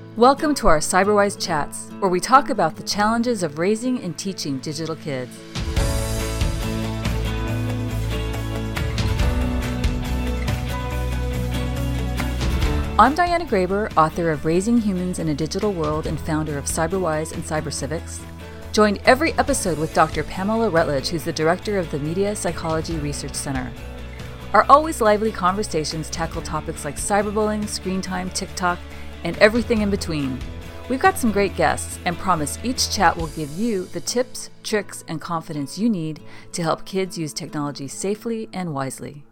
Welcome to our CyberWise Chats, where we talk about the challenges of raising and teaching digital kids. I'm Diana Graber, author of Raising Humans in a Digital World and founder of CyberWise and CyberCivics. Join every episode with Dr. Pamela Rutledge, who's the director of the Media Psychology Research Center. Our always lively conversations tackle topics like cyberbullying, screen time, TikTok, and everything in between. We've got some great guests and promise each chat will give you the tips, tricks, and confidence you need to help kids use technology safely and wisely.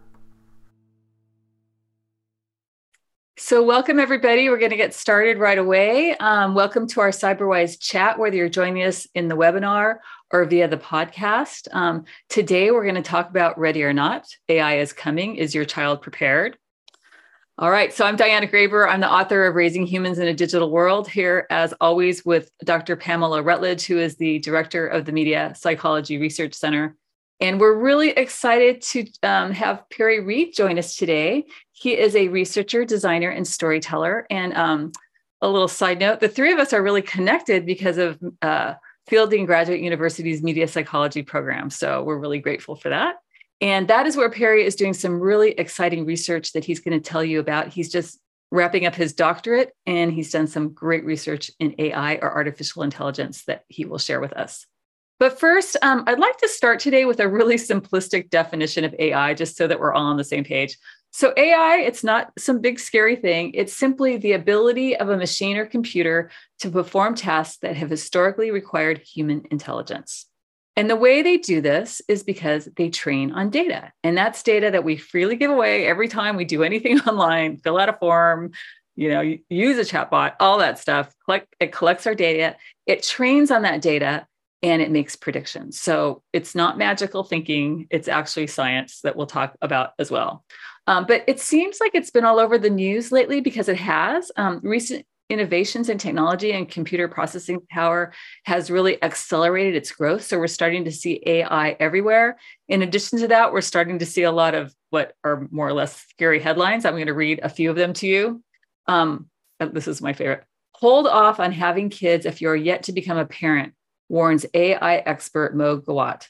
So welcome, everybody. We're going to get started right away. Welcome to our CyberWise chat, whether you're joining us in the webinar or via the podcast. Today, we're going to talk about Ready or Not. AI is coming. Is your child prepared? All right. So I'm Diana Graber. I'm the author of Raising Humans in a Digital World, here, as always, with Dr. Pamela Rutledge, who is the director of the Media Psychology Research Center. And we're really excited to have Perry Reed join us today. He is a researcher, designer, and storyteller. And a little side note, the three of us are really connected because of Fielding Graduate University's Media Psychology program. So we're really grateful for that. And that is where Perry is doing some really exciting research that he's going to tell you about. He's just wrapping up his doctorate, and he's done some great research in AI, or artificial intelligence, that he will share with us. But first, I'd like to start today with a really simplistic definition of AI, just so that we're all on the same page. So AI, it's not some big scary thing. It's simply the ability of a machine or computer to perform tasks that have historically required human intelligence. And the way they do this is because they train on data. And that's data that we freely give away every time we do anything online, fill out a form, use a chatbot, all that stuff. It collects our data, it trains on that data, and it makes predictions. So it's not magical thinking, it's actually science that we'll talk about as well. But it seems like it's been all over the news lately because it has. Recent innovations in technology and computer processing power has really accelerated its growth. So we're starting to see AI everywhere. In addition to that, we're starting to see a lot of what are more or less scary headlines. I'm going to read a few of them to you. This is my favorite. Hold off on having kids if you're yet to become a parent, warns AI expert Mo Gawat.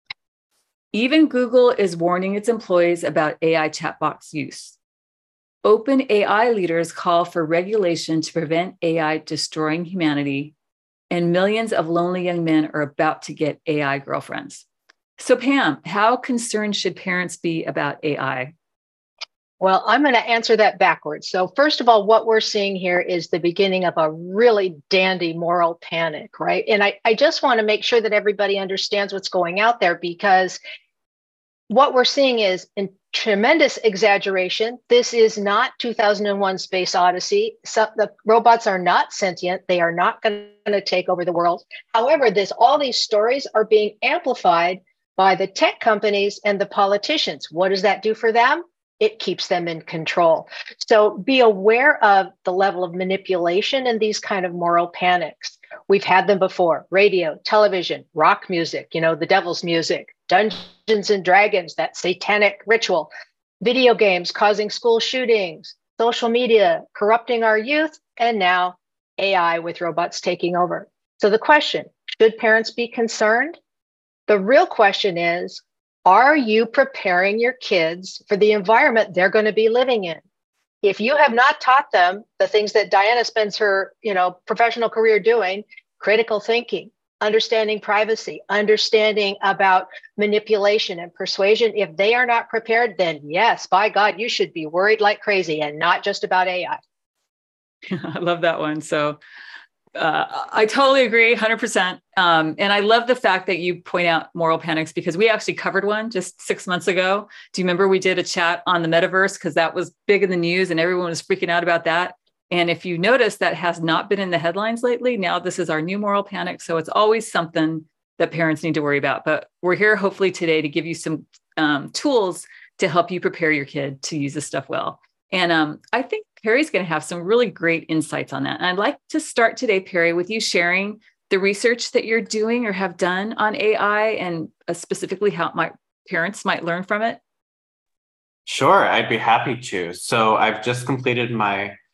Even Google is warning its employees about AI chatbots use. OpenAI leaders call for regulation to prevent AI destroying humanity, and millions of lonely young men are about to get AI girlfriends. So Pam, how concerned should parents be about AI? Well, I'm going to answer that backwards. So first of all, what we're seeing here is the beginning of a really dandy moral panic, right? And I just want to make sure that everybody understands what's going out there, because what we're seeing is in tremendous exaggeration. This is not 2001 Space Odyssey. So the robots are not sentient. They are not going to take over the world. However, all these stories are being amplified by the tech companies and the politicians. What does that do for them? It keeps them in control. So be aware of the level of manipulation in these kind of moral panics. We've had them before: radio, television, rock music, the devil's music, Dungeons and Dragons, that satanic ritual, video games causing school shootings, social media corrupting our youth, and now AI with robots taking over. So the question, should parents be concerned? The real question is, are you preparing your kids for the environment they're going to be living in? If you have not taught them the things that Diana spends her, professional career doing, critical thinking, understanding privacy, understanding about manipulation and persuasion, if they are not prepared, then yes, by God, you should be worried like crazy, and not just about AI. I love that one. So I totally agree, 100%. And I love the fact that you point out moral panics, because we actually covered one just 6 months ago. Do you remember we did a chat on the metaverse, because that was big in the news and everyone was freaking out about that? And if you notice, that has not been in the headlines lately. Now this is our new moral panic. So it's always something that parents need to worry about. But we're here hopefully today to give you some tools to help you prepare your kid to use this stuff well. And I think Perry's going to have some really great insights on that. And I'd like to start today, Perry, with you sharing the research that you're doing or have done on AI, and specifically how parents might learn from it. Sure, I'd be happy to. So I've just completed my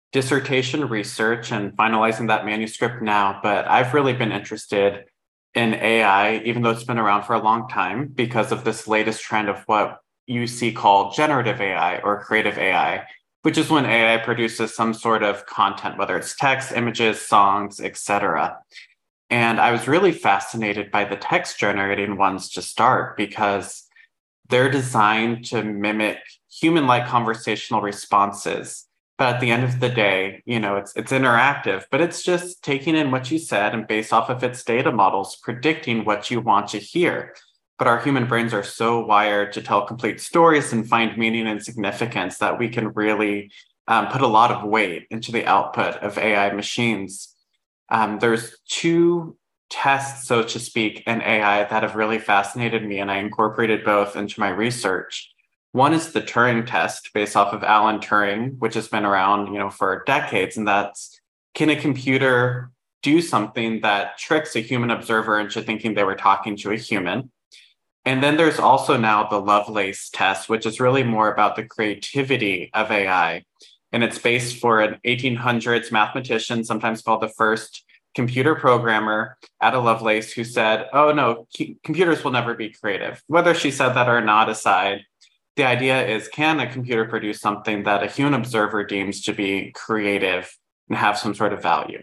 dissertation research and finalizing that manuscript now, but I've really been interested in AI, even though it's been around for a long time, because of this latest trend of what you see called generative AI or creative AI, which is when AI produces some sort of content, whether it's text, images, songs, etc. And I was really fascinated by the text generating ones to start because they're designed to mimic human-like conversational responses. But at the end of the day, it's interactive, but it's just taking in what you said and based off of its data models, predicting what you want to hear. But our human brains are so wired to tell complete stories and find meaning and significance that we can really put a lot of weight into the output of AI machines. There's two tests, so to speak, in AI that have really fascinated me, and I incorporated both into my research. One is the Turing test based off of Alan Turing, which has been around, for decades. And that's, can a computer do something that tricks a human observer into thinking they were talking to a human? And then there's also now the Lovelace test, which is really more about the creativity of AI. And it's based for an 1800s mathematician, sometimes called the first computer programmer, Ada Lovelace, who said, oh no, computers will never be creative. Whether she said that or not aside, the idea is, can a computer produce something that a human observer deems to be creative and have some sort of value?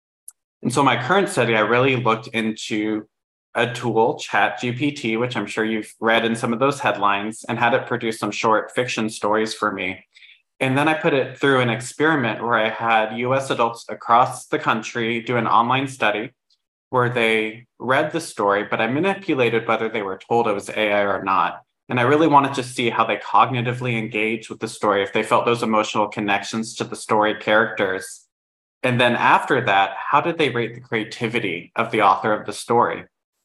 And so my current study, I really looked into a tool, ChatGPT, which I'm sure you've read in some of those headlines, and had it produce some short fiction stories for me. And then I put it through an experiment where I had US adults across the country do an online study where they read the story, but I manipulated whether they were told it was AI or not. And I really wanted to see how they cognitively engage with the story, if they felt those emotional connections to the story characters. And then after that, how did they rate the creativity of the author of the story?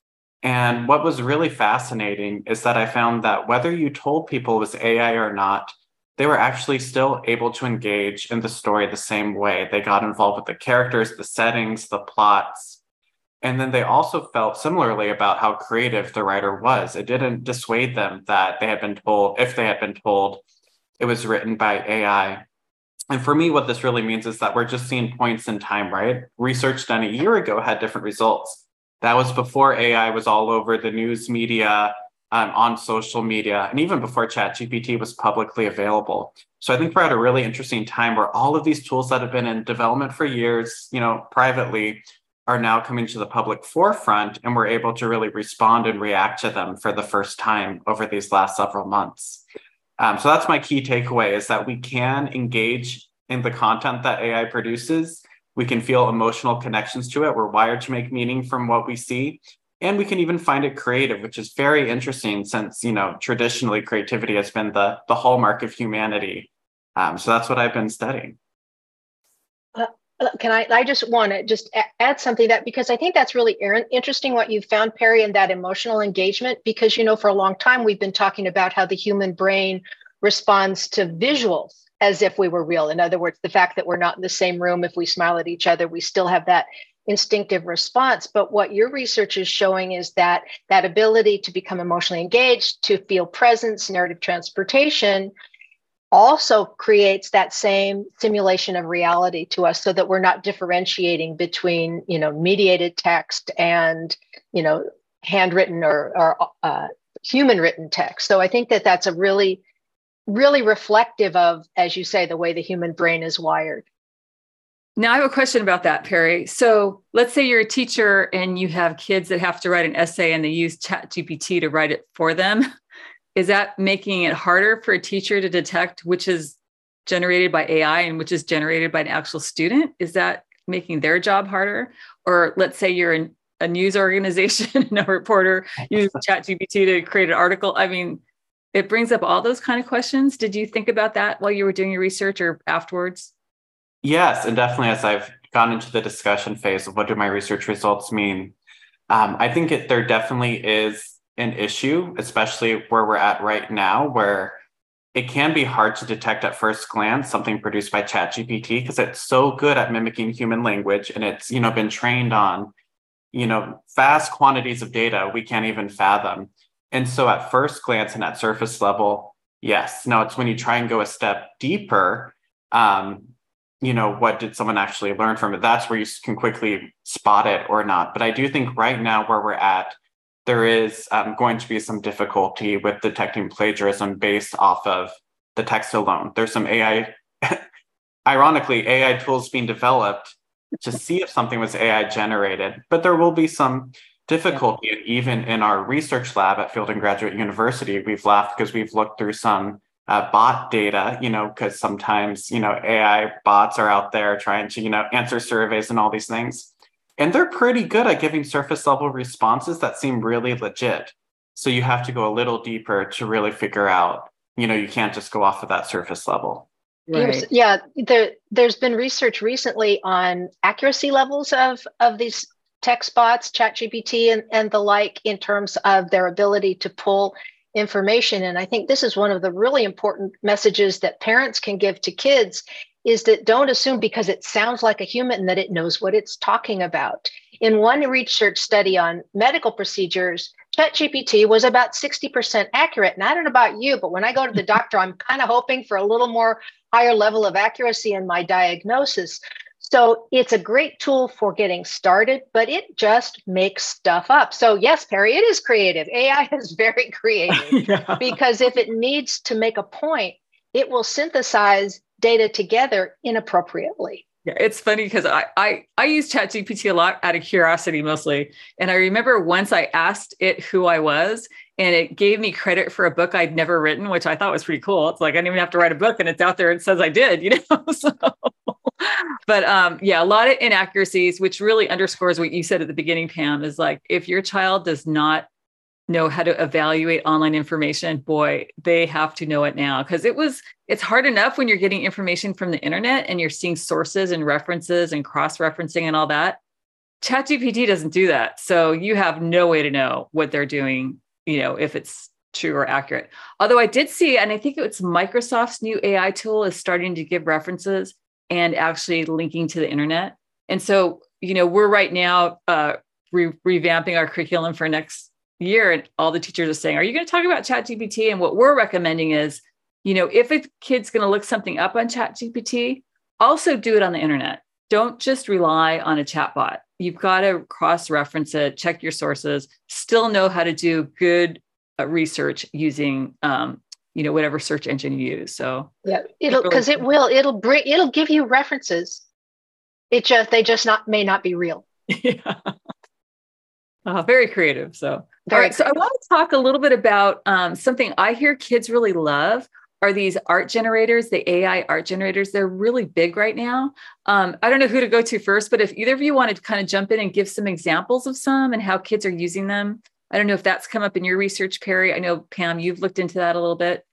And what was really fascinating is that I found that whether you told people it was AI or not, they were actually still able to engage in the story the same way. They got involved with the characters, the settings, the plots. And then they also felt similarly about how creative the writer was. It didn't dissuade them that they had been told, if they had been told it was written by AI. And for me, what this really means is that we're just seeing points in time, right? Research done a year ago had different results. That was before AI was all over the news media, on social media, and even before ChatGPT was publicly available. So I think we're at a really interesting time where all of these tools that have been in development for years, privately, are now coming to the public forefront, and we're able to really respond and react to them for the first time over these last several months. So that's my key takeaway, is that we can engage in the content that AI produces. We can feel emotional connections to it. We're wired to make meaning from what we see. And we can even find it creative, which is very interesting since, traditionally creativity has been the hallmark of humanity. So that's what I've been studying. I just want to add something because I think that's really interesting what you found, Perry, in that emotional engagement, because, for a long time, we've been talking about how the human brain responds to visuals as if we were real. In other words, the fact that we're not in the same room, if we smile at each other, we still have that instinctive response. But what your research is showing is that ability to become emotionally engaged, to feel presence, narrative transportation, also creates that same simulation of reality to us, so that we're not differentiating between, mediated text and, handwritten or human written text. So I think that that's a really, really reflective of, as you say, the way the human brain is wired. Now I have a question about that, Perry. So let's say you're a teacher and you have kids that have to write an essay and they use ChatGPT to write it for them. Is that making it harder for a teacher to detect which is generated by AI and which is generated by an actual student? Is that making their job harder? Or let's say you're a news organization and a reporter uses ChatGPT to create an article. I mean, it brings up all those kind of questions. Did you think about that while you were doing your research or afterwards? Yes, and definitely as I've gone into the discussion phase of what do my research results mean, I think there definitely is an issue, especially where we're at right now, where it can be hard to detect at first glance something produced by ChatGPT because it's so good at mimicking human language, and it's been trained on vast quantities of data we can't even fathom. And so at first glance and at surface level, yes. Now it's when you try and go a step deeper, what did someone actually learn from it? That's where you can quickly spot it or not. But I do think right now where we're at, there is going to be some difficulty with detecting plagiarism based off of the text alone. There's some AI, ironically, AI tools being developed to see if something was AI generated, but there will be some difficulty. And even in our research lab at Field and Graduate University, we've laughed because we've looked through some bot data, because sometimes, AI bots are out there trying to, answer surveys and all these things. And they're pretty good at giving surface level responses that seem really legit. So you have to go a little deeper to really figure out, you can't just go off of that surface level. Right. Yeah, there's been research recently on accuracy levels of these text bots, ChatGPT and the like, in terms of their ability to pull information. And I think this is one of the really important messages that parents can give to kids, is that don't assume because it sounds like a human that it knows what it's talking about. In one research study on medical procedures, ChatGPT was about 60% accurate. And I don't know about you, but when I go to the doctor, I'm kind of hoping for a little more higher level of accuracy in my diagnosis. So it's a great tool for getting started, but it just makes stuff up. So yes, Perry, it is creative. AI is very creative because if it needs to make a point, it will synthesize data together inappropriately. Yeah, it's funny because I use ChatGPT a lot out of curiosity mostly. And I remember once I asked it who I was, and it gave me credit for a book I'd never written, which I thought was pretty cool. It's like I didn't even have to write a book, and it's out there. It says I did, So, but a lot of inaccuracies, which really underscores what you said at the beginning, Pam, is like if your child does not know how to evaluate online information, boy, they have to know it now, because it's hard enough when you're getting information from the internet and you're seeing sources and references and cross-referencing and all that. ChatGPT doesn't do that. So you have no way to know what they're doing, if it's true or accurate. Although I did see, and I think it's Microsoft's new AI tool is starting to give references and actually linking to the internet. And so, we're right now revamping our curriculum for next year, and all the teachers are saying, are you going to talk about ChatGPT? And what we're recommending is, if a kid's going to look something up on ChatGPT, also do it on the internet. Don't just rely on a chatbot. You've got to cross-reference it, check your sources, still know how to do good research using, whatever search engine you use. So yeah, it'll give you references. They just may not be real. Yeah. Very creative. So, all right. So I want to talk a little bit about something I hear kids really love are these art generators, the AI art generators. They're really big right now. I don't know who to go to first, but if either of you wanted to kind of jump in and give some examples of some and how kids are using them. I don't know if that's come up in your research, Perry. I know, Pam, you've looked into that a little bit.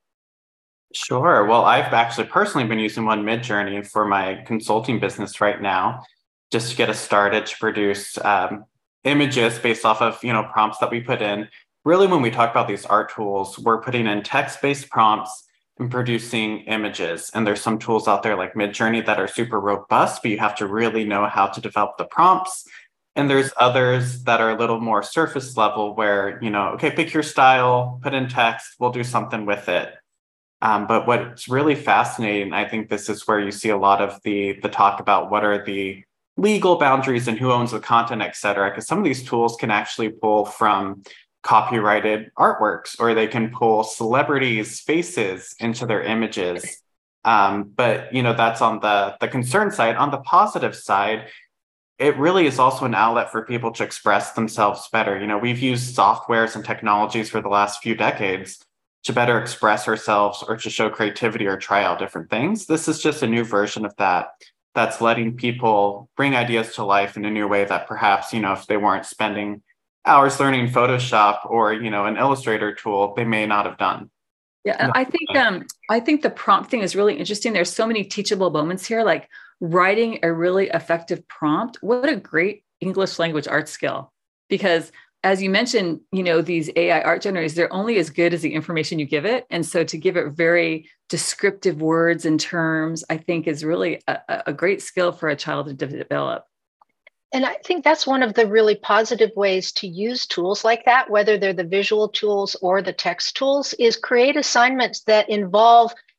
Sure. Well, I've actually personally been using one Midjourney for my consulting business right now, just to get us started to produce images based off of prompts that we put in. Really, when we talk about these art tools, we're putting in text-based prompts and producing images. And there's some tools out there like Midjourney that are super robust, but you have to really know how to develop the prompts. And there's others that are a little more surface level where, okay, pick your style, put in text, we'll do something with it. But what's really fascinating, I think this is where you see a lot of the talk about what are the legal boundaries and who owns the content, et cetera, because some of these tools can actually pull from copyrighted artworks, or they can pull celebrities' faces into their images. But, that's on the concern side. On the positive side, it really is also an outlet for people to express themselves better. We've used softwares and technologies for the last few decades to better express ourselves or to show creativity or try out different things. This is just a new version of that. That's letting people bring ideas to life in a new way that perhaps, if they weren't spending hours learning Photoshop or, an Illustrator tool, they may not have done. Yeah, I think the prompt thing is really interesting. There's so many teachable moments here, like writing a really effective prompt. What a great English language art skill. Because as you mentioned, these AI art generators, they're only as good as the information you give it. And so to give it very descriptive words and terms, I think is really a great skill for a child to develop. And I think that's one of the really positive ways to use tools like that, whether they're the visual tools or the text tools, is create assignments that involve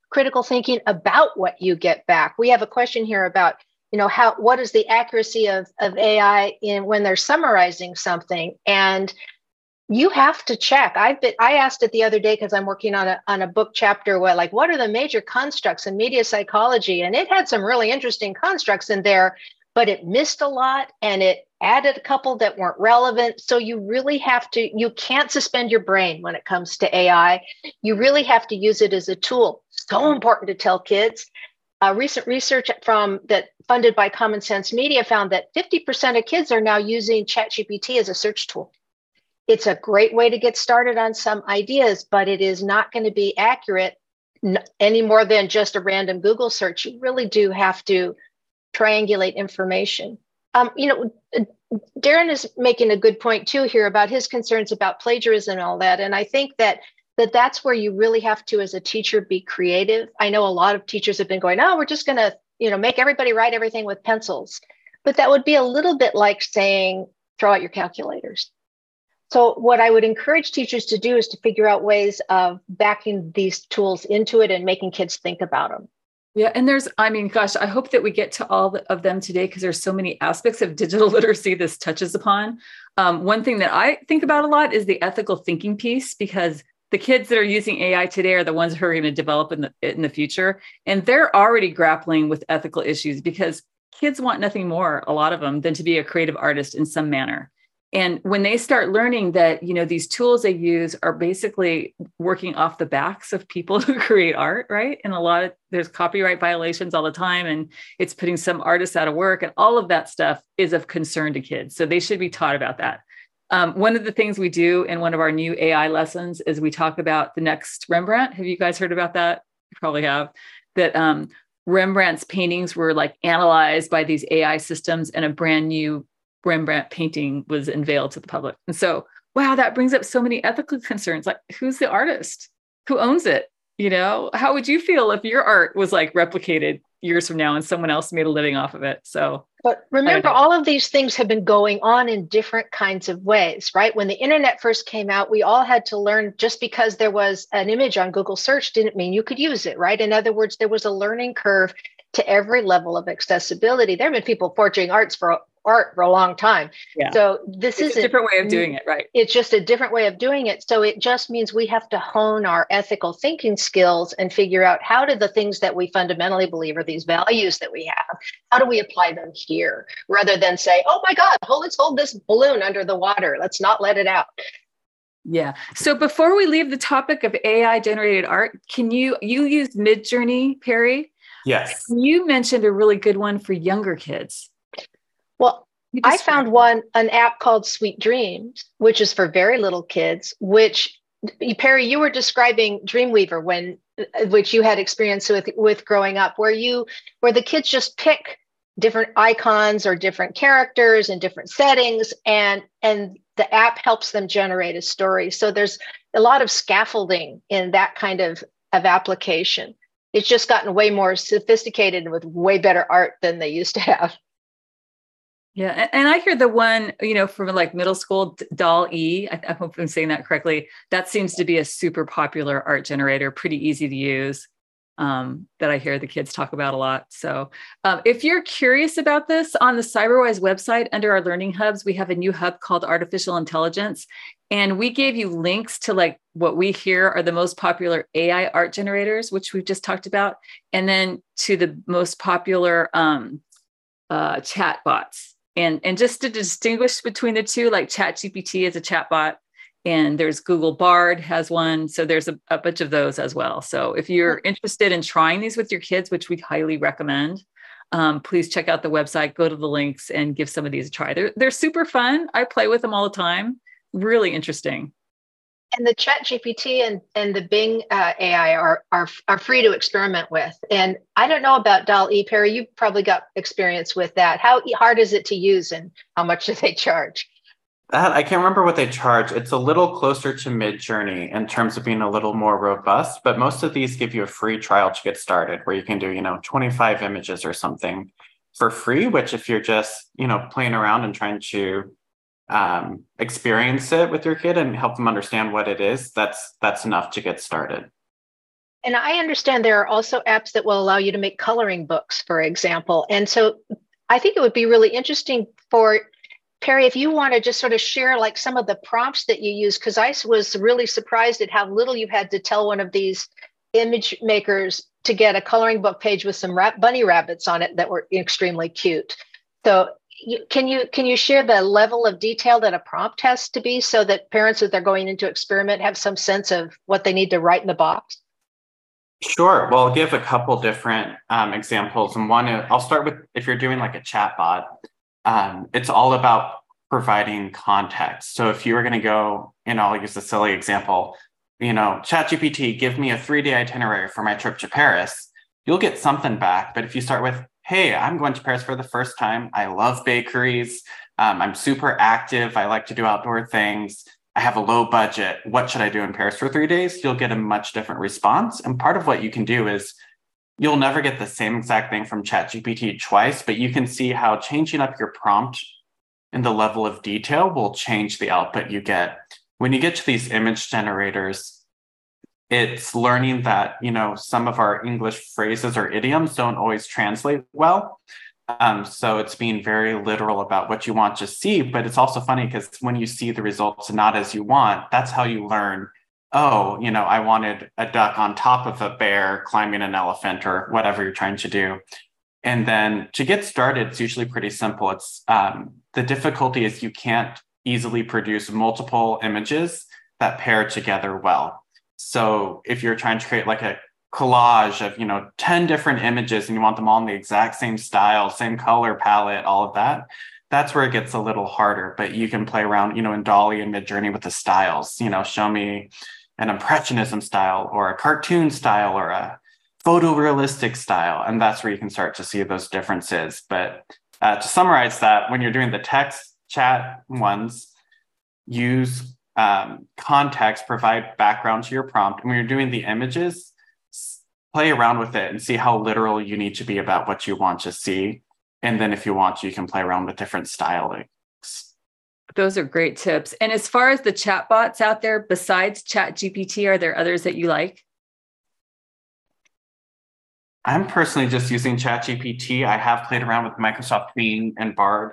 critical thinking about what you get back. We have a question here about, what is the accuracy of AI in when they're summarizing something? And you have to check. I asked it the other day because I'm working on a book chapter what are the major constructs in media psychology? And it had some really interesting constructs in there, but it missed a lot and it added a couple that weren't relevant. So you really have to, you can't suspend your brain when it comes to AI. You really have to use it as a tool. So important to tell kids. Recent research funded by Common Sense Media found that 50% of kids are now using ChatGPT as a search tool. It's a great way to get started on some ideas, but it is not going to be accurate any more than just a random Google search. You really do have to triangulate information. Darren is making a good point too here about his concerns about plagiarism and all that. And I think that's where you really have to, as a teacher, be creative. I know a lot of teachers have been going, oh, we're just going to, make everybody write everything with pencils. But that would be a little bit like saying, throw out your calculators. So what I would encourage teachers to do is to figure out ways of backing these tools into it and making kids think about them. Yeah. And I hope that we get to all of them today because there's so many aspects of digital literacy this touches upon. One thing that I think about a lot is the ethical thinking piece, because the kids that are using AI today are the ones who are going to develop in the future. And they're already grappling with ethical issues because kids want nothing more, a lot of them, than to be a creative artist in some manner. And when they start learning that, these tools they use are basically working off the backs of people who create art, right? And there's copyright violations all the time, and it's putting some artists out of work, and all of that stuff is of concern to kids. So they should be taught about that. One of the things we do in one of our new AI lessons is we talk about the next Rembrandt. Have you guys heard about that? You probably have. That Rembrandt's paintings were analyzed by these AI systems, and a brand new Rembrandt painting was unveiled to the public. And so, wow, that brings up so many ethical concerns. Like, who's the artist? Who owns it? How would you feel if your art was replicated years from now and someone else made a living off of it? So, but remember, all of these things have been going on in different kinds of ways, right? When the internet first came out, we all had to learn just because there was an image on Google search didn't mean you could use it, right? In other words, there was a learning curve to every level of accessibility. There have been people forging art for a long time. Yeah. So this is a different way of doing it, right? It's just a different way of doing it. So it just means we have to hone our ethical thinking skills and figure out how do the things that we fundamentally believe are these values that we have, how do we apply them here rather than say, oh my God, let's hold this balloon under the water. Let's not let it out. Yeah. So before we leave the topic of AI generated art, you use Midjourney, Perry? Yes. You mentioned a really good one for younger kids. Well, I found an app called Sweet Dreams, which is for very little kids, which, Perry, you were describing Dreamweaver which you had experience with growing up, where the kids just pick different icons or different characters and different settings, and the app helps them generate a story. So there's a lot of scaffolding in that kind of application. It's just gotten way more sophisticated with way better art than they used to have. Yeah. And I hear the one, from middle school, DALL-E, I hope I'm saying that correctly. That seems to be a super popular art generator, pretty easy to use, that I hear the kids talk about a lot. So if you're curious about this, on the CyberWise website, under our learning hubs, we have a new hub called Artificial Intelligence. And we gave you links to what we hear are the most popular AI art generators, which we've just talked about, and then to the most popular chat bots. And just to distinguish between the two, ChatGPT is a chatbot, and there's Google Bard has one. So there's a bunch of those as well. So if you're interested in trying these with your kids, which we highly recommend, please check out the website, go to the links, and give some of these a try. They're super fun. I play with them all the time. Really interesting. And the ChatGPT and the Bing AI are free to experiment with. And I don't know about DALL-E, Perry, you probably got experience with that. How hard is it to use and how much do they charge? I can't remember what they charge. It's a little closer to Midjourney in terms of being a little more robust, but most of these give you a free trial to get started where you can do, 25 images or something for free, which if you're just, playing around and trying to experience it with your kid and help them understand what it is, that's enough to get started. And I understand there are also apps that will allow you to make coloring books, for example. And so I think it would be really interesting for Perry, if you want to just sort of share like some of the prompts that you use, because I was really surprised at how little you had to tell one of these image makers to get a coloring book page with some bunny rabbits on it that were extremely cute. So can you share the level of detail that a prompt has to be so that parents, as they're going into experiment, have some sense of what they need to write in the box? Sure. Well, I'll give a couple different examples. And one, I'll start with if you're doing like a chat bot, it's all about providing context. So if you were going to go, I'll use a silly example, ChatGPT, give me a 3-day itinerary for my trip to Paris, you'll get something back. But if you start with, hey, I'm going to Paris for the first time. I love bakeries. I'm super active. I like to do outdoor things. I have a low budget. What should I do in Paris for 3 days? You'll get a much different response. And part of what you can do is you'll never get the same exact thing from ChatGPT twice, but you can see how changing up your prompt and the level of detail will change the output you get. When you get to these image generators, it's learning that, some of our English phrases or idioms don't always translate well. So it's being very literal about what you want to see, but it's also funny because when you see the results not as you want, that's how you learn, I wanted a duck on top of a bear climbing an elephant or whatever you're trying to do. And then to get started, it's usually pretty simple. It's the difficulty is you can't easily produce multiple images that pair together well. So if you're trying to create like a collage of 10 different images and you want them all in the exact same style, same color palette, all of that, that's where it gets a little harder. But you can play around, in DALL-E and Midjourney with the styles, show me an impressionism style or a cartoon style or a photorealistic style. And that's where you can start to see those differences. But to summarize that, when you're doing the text chat ones, use context, provide background to your prompt. And when you're doing the images, play around with it and see how literal you need to be about what you want to see. And then if you want, you can play around with different stylings. Those are great tips. And as far as the chatbots out there, besides ChatGPT, are there others that you like? I'm personally just using ChatGPT. I have played around with Microsoft Bing and Bard.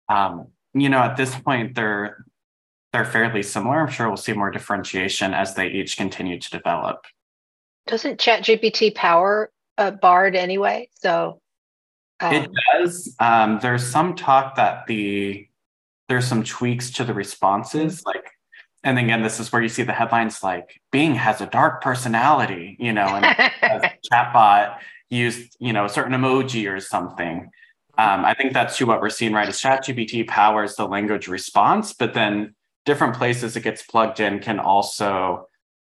At this point, they're fairly similar. I'm sure we'll see more differentiation as they each continue to develop. Doesn't ChatGPT power Bard anyway? So it does. There's some talk that there's some tweaks to the responses, and again, this is where you see the headlines like Bing has a dark personality, and a chatbot used, a certain emoji or something. I think that's what we're seeing, right? Is ChatGPT powers the language response, but then different places it gets plugged in can also,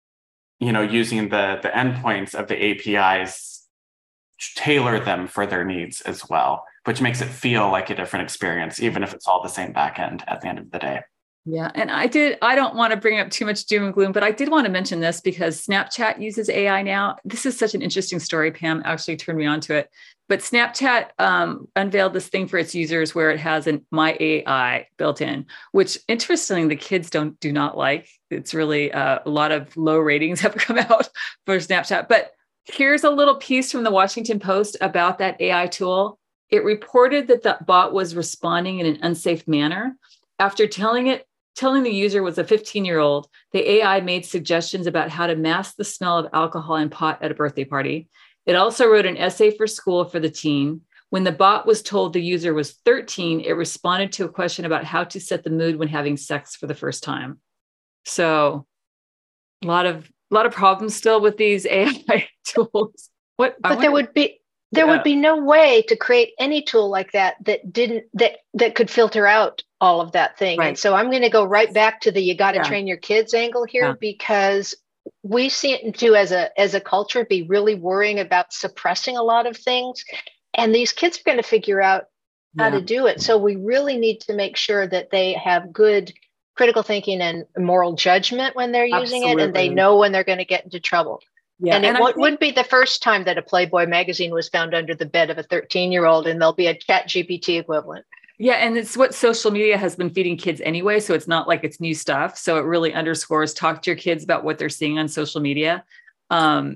using the endpoints of the APIs, tailor them for their needs as well, which makes it feel like a different experience, even if it's all the same backend at the end of the day. Yeah. And I don't want to bring up too much doom and gloom, but I did want to mention this because Snapchat uses AI now. This is such an interesting story. Pam actually turned me on to it. But Snapchat unveiled this thing for its users where it has an My AI built in, which interestingly, the kids do not like. It's really a lot of low ratings have come out for Snapchat. But here's a little piece from the Washington Post about that AI tool. It reported that the bot was responding in an unsafe manner. After telling the user was a 15-year-old, the AI made suggestions about how to mask the smell of alcohol and pot at a birthday party. It also wrote an essay for school for the teen. When the bot was told the user was 13, it responded to a question about how to set the mood when having sex for the first time. So a lot of problems still with these AI tools. There would be no way to create any tool like that could filter out all of that thing. Right. And so I'm going to go right back to the you got to train your kids angle here, because we seem to, as a culture, be really worrying about suppressing a lot of things. And these kids are going to figure out how to do it. So we really need to make sure that they have good critical thinking and moral judgment when they're using it, and they know when they're going to get into trouble. Yeah. And it wouldn't be the first time that a Playboy magazine was found under the bed of a 13-year-old, and there'll be a ChatGPT equivalent. Yeah. And it's what social media has been feeding kids anyway. So it's not like it's new stuff. So it really underscores, talk to your kids about what they're seeing on social media.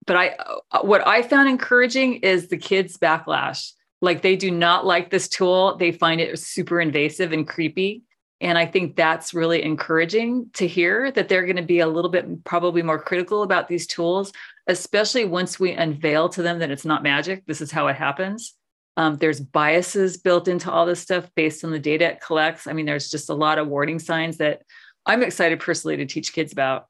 what I found encouraging is the kids' backlash. Like they do not like this tool. They find it super invasive and creepy. And I think that's really encouraging to hear that they're going to be a little bit probably more critical about these tools, especially once we unveil to them that it's not magic. This is how it happens. There's biases built into all this stuff based on the data it collects. I mean, there's just a lot of warning signs that I'm excited personally to teach kids about.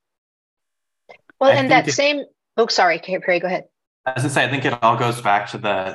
Well, and that same, sorry, Perry, go ahead. I was going to say, I think it all goes back to the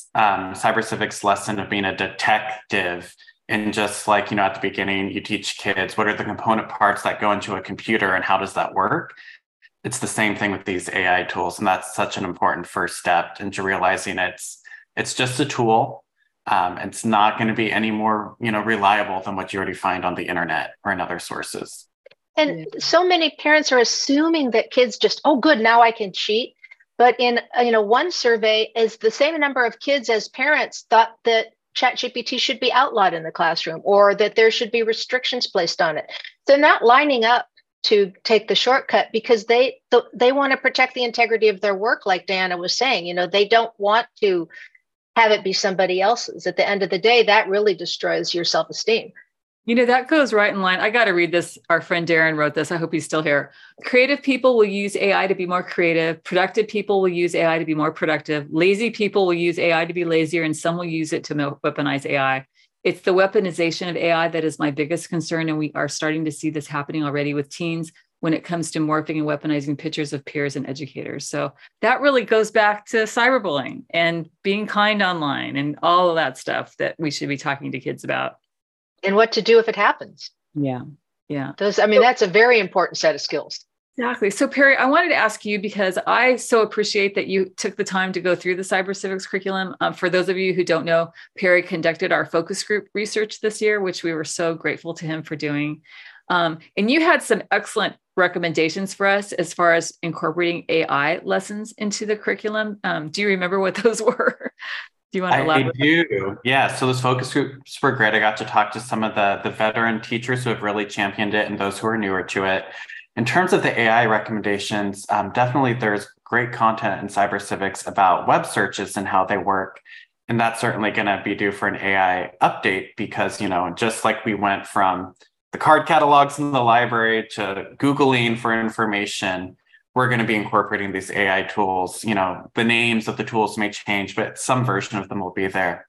cyber civics lesson of being a detective. And just like, at the beginning, you teach kids what are the component parts that go into a computer and how does that work? It's the same thing with these AI tools. And that's such an important first step into realizing it's just a tool. It's not going to be any more, reliable than what you already find on the internet or in other sources. And so many parents are assuming that kids just, oh, good, now I can cheat. But in one survey, is the same number of kids as parents thought that ChatGPT should be outlawed in the classroom or that there should be restrictions placed on it. They're not lining up to take the shortcut because they want to protect the integrity of their work, like Diana was saying. They don't want to have it be somebody else's. At the end of the day, that really destroys your self-esteem. That goes right in line. I got to read this. Our friend Darren wrote this. I hope he's still here. Creative people will use AI to be more creative. Productive people will use AI to be more productive. Lazy people will use AI to be lazier, and some will use it to weaponize AI. It's the weaponization of AI that is my biggest concern. And we are starting to see this happening already with teens when it comes to morphing and weaponizing pictures of peers and educators. So that really goes back to cyberbullying and being kind online and all of that stuff that we should be talking to kids about. And what to do if it happens. Yeah. That's a very important set of skills. Exactly. So Perry, I wanted to ask you, because I so appreciate that you took the time to go through the cyber civics curriculum. For those of you who don't know, Perry conducted our focus group research this year, which we were so grateful to him for doing. And you had some excellent recommendations for us as far as incorporating AI lessons into the curriculum. Do you remember what those were? Do you want to elaborate? I do. Yeah. So those focus groups were great. I got to talk to some of the veteran teachers who have really championed it and those who are newer to it. In terms of the AI recommendations, definitely there's great content in cyber civics about web searches and how they work. And that's certainly going to be due for an AI update because, just like we went from the card catalogs in the library to Googling for information, we're going to be incorporating these AI tools. The names of the tools may change, but some version of them will be there.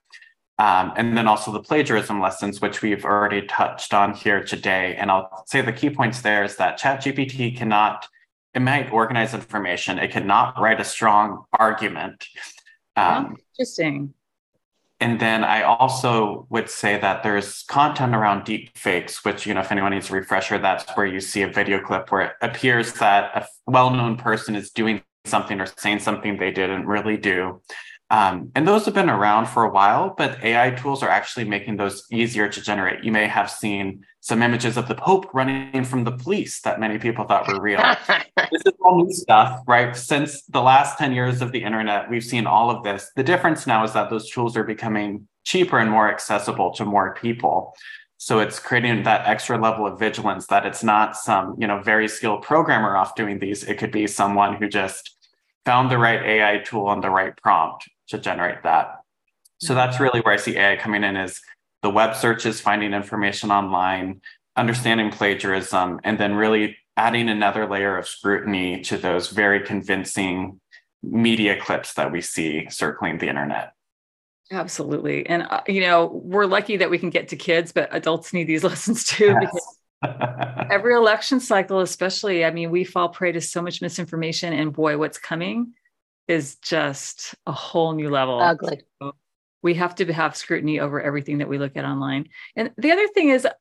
And then also the plagiarism lessons, which we've already touched on here today. And I'll say the key points there is that ChatGPT it might organize information. It cannot write a strong argument. Interesting. And then I also would say that there's content around deep fakes, which, if anyone needs a refresher, that's where you see a video clip where it appears that a well-known person is doing something or saying something they didn't really do. And those have been around for a while, but AI tools are actually making those easier to generate. You may have seen some images of the Pope running from the police that many people thought were real. This is all new stuff, right? Since the last 10 years of the internet, we've seen all of this. The difference now is that those tools are becoming cheaper and more accessible to more people. So it's creating that extra level of vigilance that it's not some, very skilled programmer off doing these. It could be someone who just found the right AI tool and the right prompt to generate that. So that's really where I see AI coming in, is the web searches, finding information online, understanding plagiarism, and then really adding another layer of scrutiny to those very convincing media clips that we see circling the internet. Absolutely. And, we're lucky that we can get to kids, but adults need these lessons too. Yes. Because every election cycle, especially, we fall prey to so much misinformation, and boy, what's coming is just a whole new level. Ugly. So we have to have scrutiny over everything that we look at online. And the other thing is,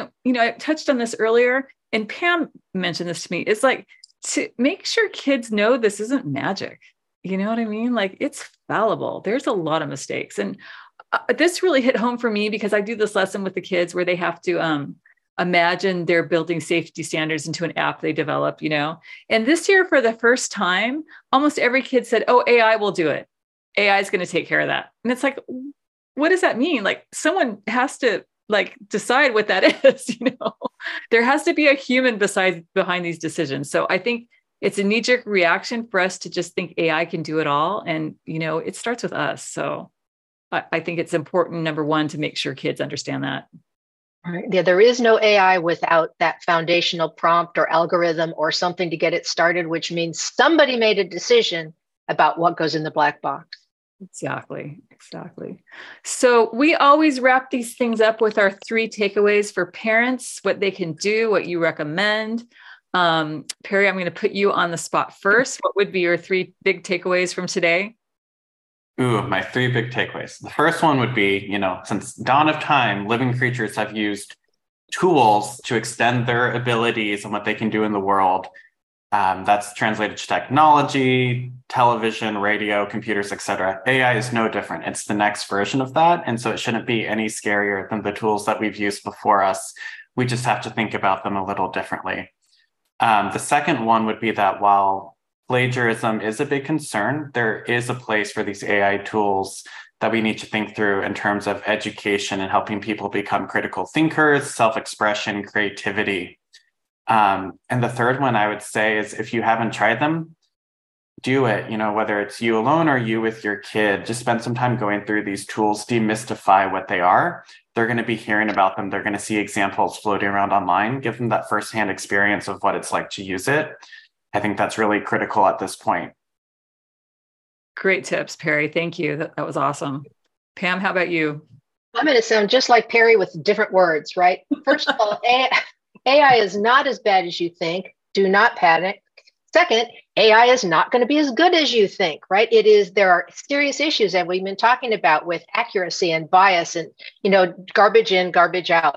I touched on this earlier, and Pam mentioned this to me, is like to make sure kids know this isn't magic. You know what I mean? Like, it's fallible. There's a lot of mistakes. And this really hit home for me because I do this lesson with the kids where they have to imagine they're building safety standards into an app they develop, And this year, for the first time, almost every kid said, oh, AI will do it. AI is going to take care of that. And it's like, what does that mean? Like, someone has to decide what that is, There has to be a human behind these decisions. So I think it's a knee-jerk reaction for us to just think AI can do it all. And, it starts with us. So I think it's important, number one, to make sure kids understand that. Right. Yeah, there is no AI without that foundational prompt or algorithm or something to get it started, which means somebody made a decision about what goes in the black box. Exactly. So we always wrap these things up with our 3 takeaways for parents, what they can do, what you recommend. Perry, I'm going to put you on the spot first. What would be your 3 big takeaways from today? Ooh, my 3 big takeaways. The first one would be, since dawn of time, living creatures have used tools to extend their abilities and what they can do in the world. That's translated to technology, television, radio, computers, etc. AI is no different. It's the next version of that. And so it shouldn't be any scarier than the tools that we've used before us. We just have to think about them a little differently. The second one would be that while plagiarism is a big concern, there is a place for these AI tools that we need to think through in terms of education and helping people become critical thinkers, self-expression, creativity. And the third one I would say is, if you haven't tried them, do it. Whether it's you alone or you with your kid, just spend some time going through these tools, demystify what they are. They're going to be hearing about them. They're going to see examples floating around online. Give them that firsthand experience of what it's like to use it. I think that's really critical at this point. Great tips, Perry. Thank you. That was awesome. Pam, how about you? I'm going to sound just like Perry with different words, right? First of all, AI is not as bad as you think. Do not panic. Second, AI is not going to be as good as you think, right? There are serious issues that we've been talking about with accuracy and bias and, garbage in, garbage out.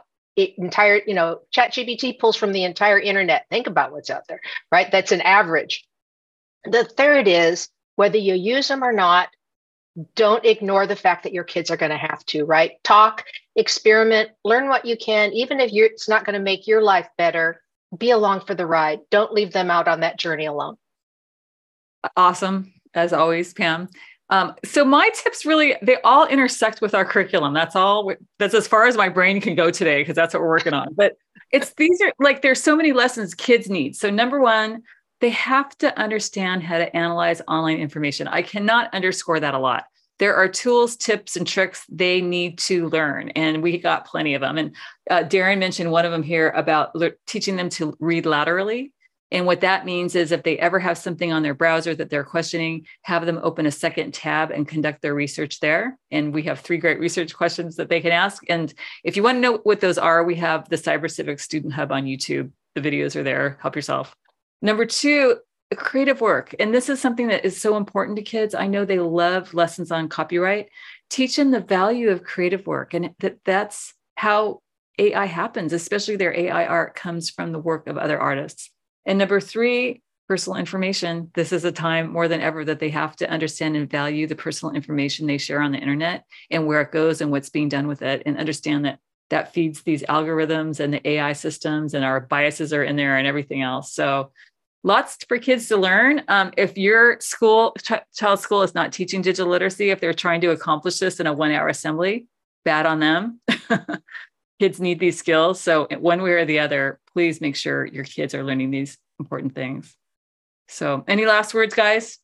ChatGPT pulls from the entire internet. Think about what's out there, right? That's an average. The third is, whether you use them or not, don't ignore the fact that your kids are going to have to, right? Talk, experiment, learn what you can, even if it's not going to make your life better. Be along for the ride. Don't leave them out on that journey alone. Awesome. As always, Pam. So my tips really, they all intersect with our curriculum. That's as far as my brain can go today, because that's what we're working on. But there's so many lessons kids need. So number one, they have to understand how to analyze online information. I cannot underscore that a lot. There are tools, tips, and tricks they need to learn, and we got plenty of them. And Darren mentioned one of them here about teaching them to read laterally. And what that means is, if they ever have something on their browser that they're questioning, have them open a second tab and conduct their research there. And we have 3 great research questions that they can ask. And if you want to know what those are, we have the CyberCivic Student Hub on YouTube. The videos are there. Help yourself. Number 2, creative work. And this is something that is so important to kids. I know they love lessons on copyright. Teach them the value of creative work, and that's how AI happens, especially their AI art comes from the work of other artists. And number 3, personal information. This is a time more than ever that they have to understand and value the personal information they share on the internet and where it goes and what's being done with it, and understand that feeds these algorithms and the AI systems, and our biases are in there and everything else. So lots for kids to learn. If your child's school is not teaching digital literacy, if they're trying to accomplish this in a 1-hour assembly, bad on them. Kids need these skills. So one way or the other, please make sure your kids are learning these important things. So any last words, guys?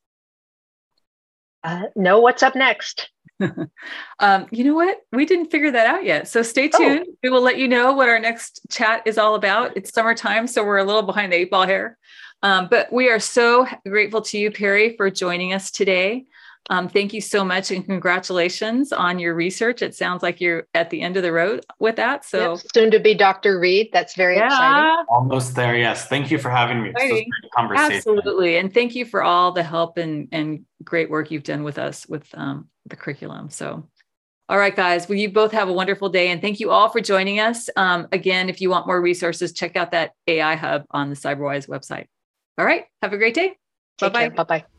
No, what's up next? You know what? We didn't figure that out yet. So stay tuned. We will let you know what our next chat is all about. It's summertime, so we're a little behind the 8 ball here. But we are so grateful to you, Perry, for joining us today. Thank you so much, and congratulations on your research. It sounds like you're at the end of the road with that. So soon to be Dr. Reed. That's very exciting. Almost there. Yes. Thank you for having me. This was a great conversation. Absolutely. And thank you for all the help and great work you've done with us with the curriculum. So, all right, guys, well, you both have a wonderful day, and thank you all for joining us. Again, if you want more resources, check out that AI Hub on the CyberWise website. All right. Have a great day. Bye-bye. Bye-bye.